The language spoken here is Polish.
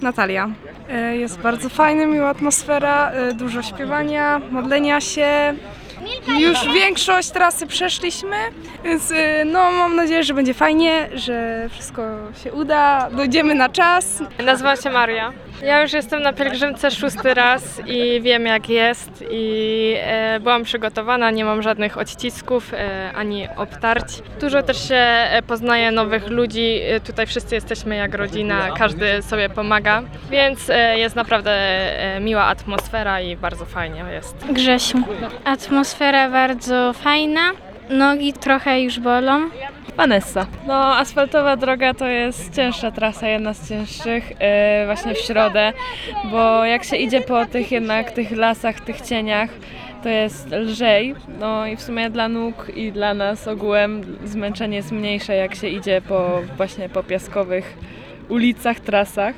Natalia. Jest bardzo fajny, miła atmosfera, dużo śpiewania, modlenia się. Już większość trasy przeszliśmy, więc mam nadzieję, że będzie fajnie, że wszystko się uda, dojdziemy na czas. Nazywam się Maria. Ja już jestem na pielgrzymce 6. raz i wiem jak jest i byłam przygotowana, nie mam żadnych odcisków ani obtarć. Dużo też się poznaje nowych ludzi, tutaj wszyscy jesteśmy jak rodzina, każdy sobie pomaga, więc jest naprawdę miła atmosfera i bardzo fajnie jest. Grzesiu. Atmosfera bardzo fajna, nogi trochę już bolą. Vanessa. No, asfaltowa droga to jest cięższa trasa, jedna z cięższych właśnie w środę, bo jak się idzie po tych lasach, tych cieniach, to jest lżej. No i w sumie dla nóg i dla nas ogółem zmęczenie jest mniejsze, jak się idzie właśnie po piaskowych ulicach, trasach.